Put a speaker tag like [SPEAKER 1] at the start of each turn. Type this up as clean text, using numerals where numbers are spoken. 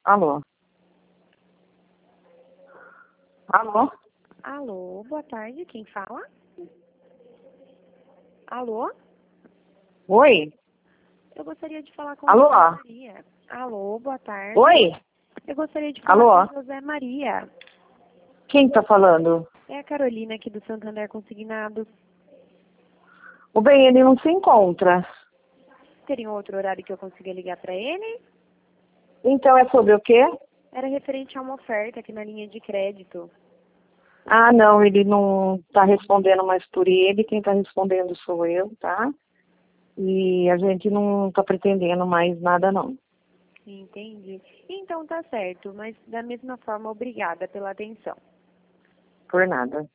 [SPEAKER 1] Alô? Alô?
[SPEAKER 2] Alô, boa tarde, quem fala? Alô?
[SPEAKER 1] Oi?
[SPEAKER 2] Eu gostaria de falar com
[SPEAKER 1] Alô?
[SPEAKER 2] José Maria. Alô, boa tarde.
[SPEAKER 1] Oi?
[SPEAKER 2] Eu gostaria de falar
[SPEAKER 1] Alô?
[SPEAKER 2] com José Maria.
[SPEAKER 1] Quem tá falando?
[SPEAKER 2] É a Carolina aqui do Santander Consignados.
[SPEAKER 1] O bem, ele não se encontra.
[SPEAKER 2] Teria um outro horário que eu consiga ligar para ele?
[SPEAKER 1] Então é sobre o quê?
[SPEAKER 2] Era referente a uma oferta aqui na linha de crédito.
[SPEAKER 1] Ah, não, ele não tá respondendo mais por ele. Quem tá respondendo sou eu, tá? E a gente não tá pretendendo mais nada, não.
[SPEAKER 2] Entendi. Então tá certo, mas da mesma forma, obrigada pela atenção.
[SPEAKER 1] Por nada.